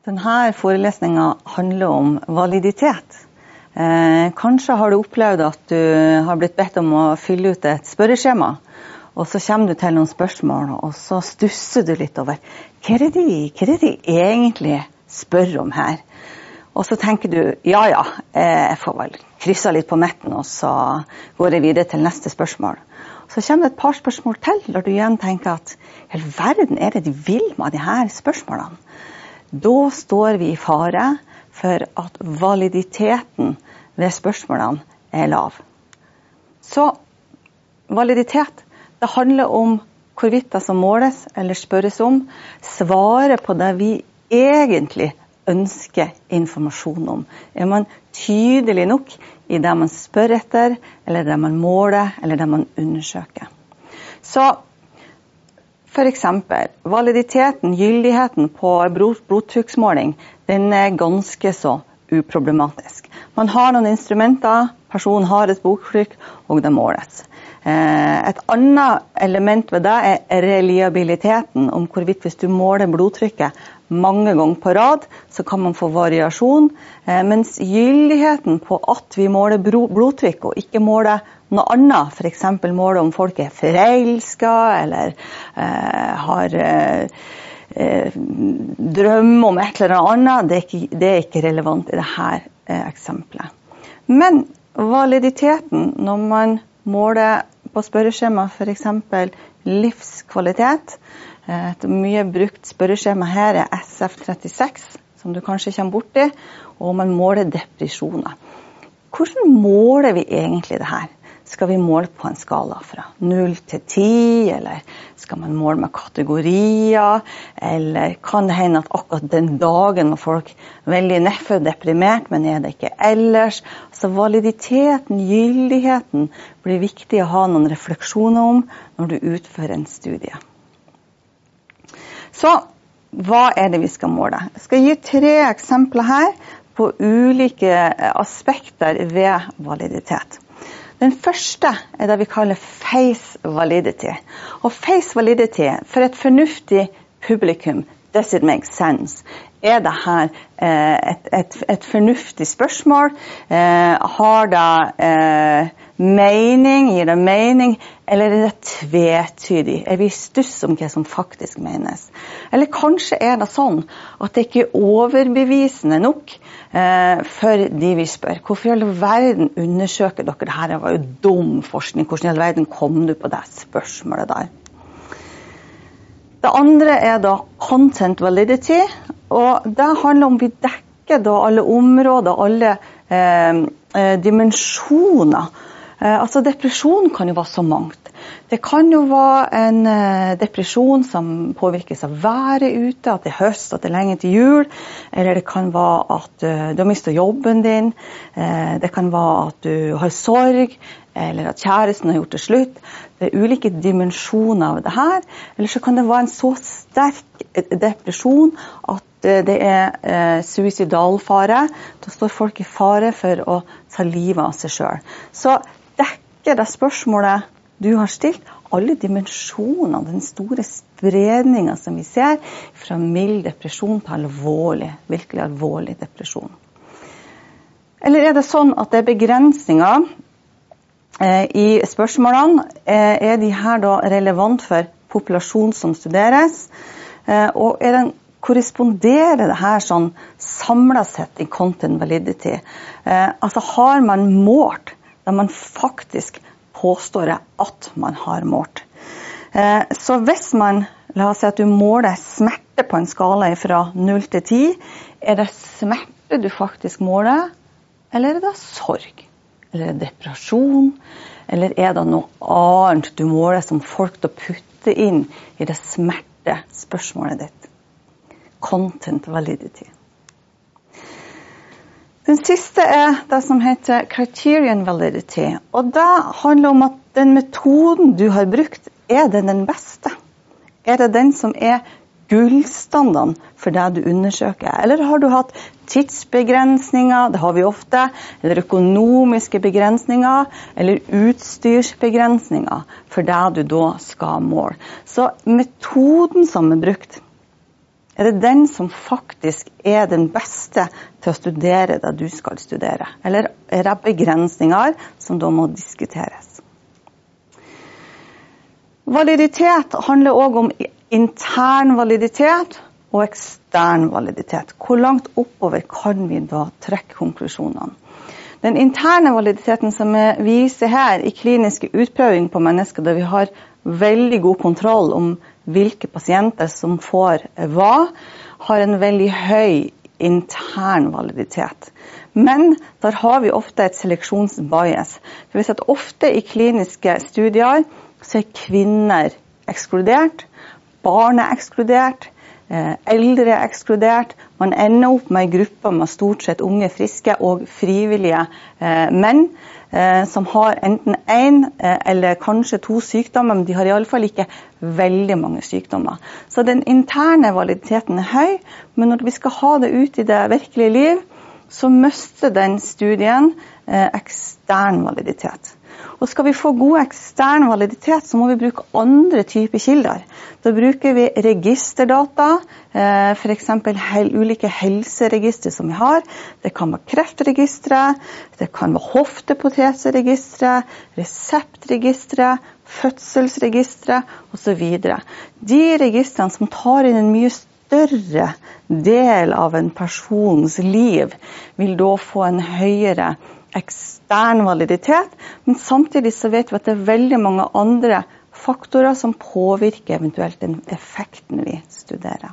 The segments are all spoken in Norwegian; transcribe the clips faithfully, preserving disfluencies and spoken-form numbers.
Denne forelesningen handler om validitet. Eh, kanskje har du opplevd at du har blitt bedt om å fylle ut et spørreskjema, og så kommer du til noen spørsmål, og så stusser du litt over hva er det de, hva er det de egentlig spør om her? Og så tenker du, ja ja, jeg får vel krysse litt på midten, og så går jeg videre til neste spørsmål. Så kommer det et par spørsmål til, når du igjen tenker at hva verden er det de vil med de her spørsmålene? Da står vi i fare for at validiteten ved spørsmålene er lav. Så validitet, det handler om hvorvidt det som måles eller spørres om, svarer på det vi egentlig ønsker informasjon om. Er man tydelig nok i det man spør etter, eller det man måler, eller det man undersøker? Så for eksempel, validiteten, gyldigheten på blodtrykksmåling, den er ganske så uproblematisk. Man har noen instrumenter, personen har et blodtrykk, og det måles. Et annet element ved det er reliabiliteten, om hvorvidt hvis du måler blodtrykket mange ganger på rad, så kan man få variasjon, mens gyldigheten på at vi måler blodtrykk og ikke måler noe annet, for eksempel måler om folk er forelsket, eller eh, har eh, drøm om et eller annet, det er ikke, det er ikke relevant i dette eh, eksempelet. Men validiteten, når man måler på spørreskjema, for eksempel livskvalitet, et mye brukt spørreskjema her er S F trettiseks, som du kanskje kommer bort i, og man måler depresjoner. Hvordan måler vi egentlig det her? Skal vi måle på en skala fra null til ti, eller skal man måle med kategorier, eller kan det hende at akkurat den dagen var folk veldig nedfor deprimert, men er det ikke ellers? Så validiteten, gyldigheten blir viktig å ha noen refleksjoner om når du utfører en studie. Så hva er det vi skal måle? Jeg skal gi tre eksempler her på ulike aspekter ved validitet. Den første er det vi kaller face validity. Og face validity, for et fornuftig publikum, does it make sense? Er det her eh, et, et, et fornuftig spørsmål? Eh, har det eh, mening? Gir det mening? Eller er det tvetydig? Er vi i stuss om hva som faktisk menes? Eller kanskje er det sånn at det ikke er overbevisende nok eh, for de vi spør. Hvorfor i all verden undersøker dere det her? Det var jo dum forskning. Hvordan i all verden kom du på det spørsmålet der? Det andre er da content validity, og det handler om vi dekker da alle områder, alle eh, eh, dimensjoner. Eh, altså depresjon kan jo være så mangt. Det kan jo være en eh, depresjon som påvirkes av været ute, at det er høst, at det er lenge til jul, eller det kan være at uh, du har mistet jobben din, eh, det kan være at du har sorg, eller at kjæresten har gjort det slutt. Det er ulike dimensjoner av det her. Eller så kan det være en så sterk depresjon at det er eh, suicidalfare. Da står folk i fare for å ta livet av seg selv. Så dekker det spørsmålet du har stilt, alle dimensjoner, den store spredningen som vi ser fra mild depresjon til alvorlig, virkelig alvorlig depresjon. Eller er det sånn at det er begrensninger i spørsmålene? Er de her da relevant for populasjon som studeres? Og er den, korresponderer det her sånn samlet sett i content validity? Altså har man målt der man faktisk påstår at man har målt? Så hvis man, la oss si at du måler smerte på en skala fra null til ti, er det smerte du faktisk måler, eller er det sorg? Eller er det depresjon, eller er det noe annet du måler som folk da putter inn i det smertespørsmålet ditt? Content validity. Den siste er det som heter criterion validity, og det handler om at den metoden du har brukt, er den den beste? Er det den som er gullstandarden for det du undersøker? Eller har du hatt tidsbegrensninger, det har vi ofte, eller økonomiske begrensninger, eller utstyrsbegrensninger for det du da skal måle. Så metoden som er brukt, Er det den som faktisk er den beste til å studere det du skal studere? Eller er det begrensninger som da må diskuteres? Validitet handler også om intern validitet og ekstern validitet. Hvor langt oppover kan vi da trekke konklusjonene? Den interne validiteten som jeg viser her i kliniske utprøving på mennesker, der vi har veldig god kontroll om hvilke pasienter som får hva, har en veldig høy intern validitet. Men der har vi ofte et seleksjonsbias. Det vil si at ofte i kliniske studier så er kvinner ekskludert, barn er ekskludert, eldre er ekskludert. Man ender opp med en gruppe med stort sett unge, friske og frivillige eh, menn eh, som har enten en eh, eller kanskje to sykdommer, men de har i alle fall ikke veldig mange sykdommer. Så den interne validiteten er høy, men når vi skal ha det ut i det virkelige liv, så mister den studien eh, ekstern validitet. Og skal vi få god ekstern validitet, så må vi bruke andre typer kilder. Da bruker vi registerdata, for eksempel ulike helseregistre som vi har. Det kan være kreftregistre, det kan være hofteproteseregistre, reseptregistre, fødselsregistre og så videre. De registrene som tar inn en mye større del av en persons liv, vil da få en høyere ekstern validitet, men samtidig så vet vi at det er veldig mange andre faktorer som påvirker eventuelt den effekten vi studerer.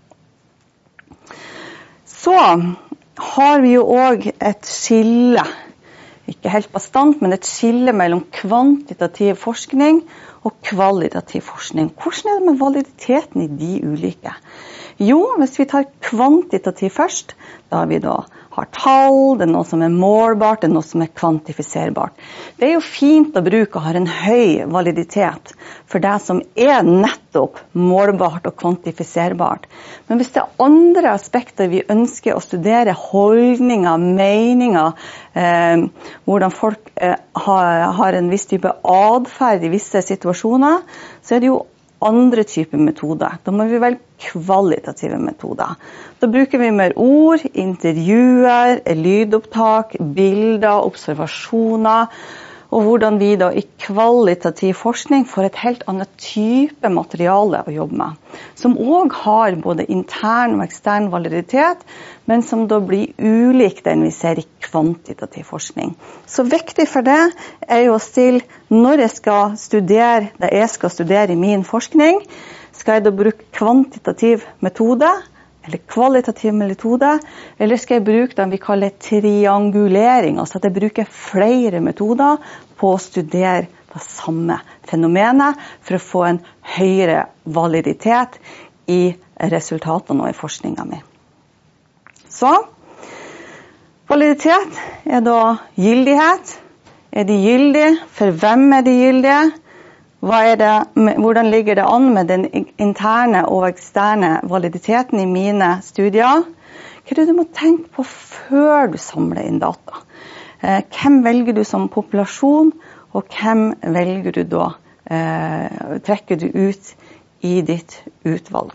Så har vi jo også et skille, ikke helt bastant, men et skille mellom kvantitativ forskning og kvalitativ forskning. Hvordan er det med validiteten i de ulike? Jo, hvis vi tar kvantitativ først, da har vi da har tall, det er noe som er målbart, det er noe som er kvantifiserbart. Det er jo fint å bruke og har en høy validitet for det som er nettopp målbart og kvantifiserbart. Men hvis det er andre aspekter vi ønsker å studere, holdninger, meninger, eh, hvordan folk eh, har, har en viss type adferd i visse situasjoner, så er det jo andre typer metoder. Da må vi velge kvalitative metoder. Da bruker vi mer ord, intervjuer, lydopptak, bilder, observasjoner, og hvordan vi da i kvalitativ forskning får et helt annet type materiale å jobbe med, som også har både intern og ekstern validitet, men som da blir ulik den vi ser i kvantitativ forskning. Så viktig for det er jo å stille, når jeg skal studere det jeg skal studere i min forskning, skal jeg da bruke kvantitativ metode, eller kvalitativ metode, eller skal jeg bruke det vi kaller triangulering, altså at jeg bruker flere metoder på å studere det samme fenomenet for å få en høyere validitet i resultatene og i forskningen min. Så, validitet er da gyldighet. Er de gyldige? For hvem er de gyldige? Hva er det, hvordan ligger det an med den interne og eksterne validiteten i mine studier? Hva er det du må tenke på før du samler inn data? Hvem velger du som populasjon, og hvem velger du da, eh, trekker du ut i ditt utvalg?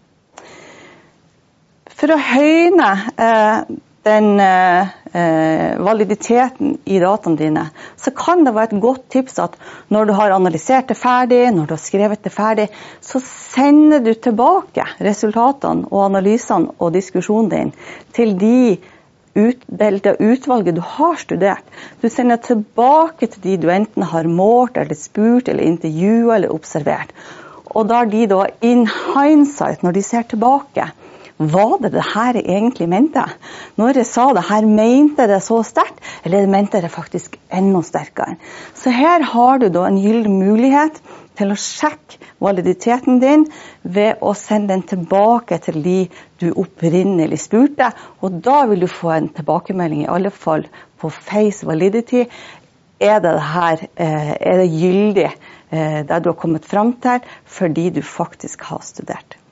For å høyne eh, den eh, validiteten i dataene dine, så kan det være et godt tips at når du har analysert det ferdig, når du har skrevet det ferdig, så sender du tilbake resultatene og analysene og diskusjonen din til de ut, det utvalget du har studert. Du sender tilbake til de du enten har målt, eller spurt, eller intervjuet, eller observert. Og da er de da in hindsight, når de ser tilbake, var det det her jeg egentlig mente? Når jeg sa det her, mente jeg det så sterkt, eller mente jeg det faktisk enda sterkere? Så her har du da en gyldig mulighet til å sjekke validiteten din ved å sende den tilbake til de du opprinnelig spurte, og da vil du få en tilbakemelding i alle fall på face validity. Er det, det her, er det gyldig det du har kommet frem til fordi du faktisk har studert?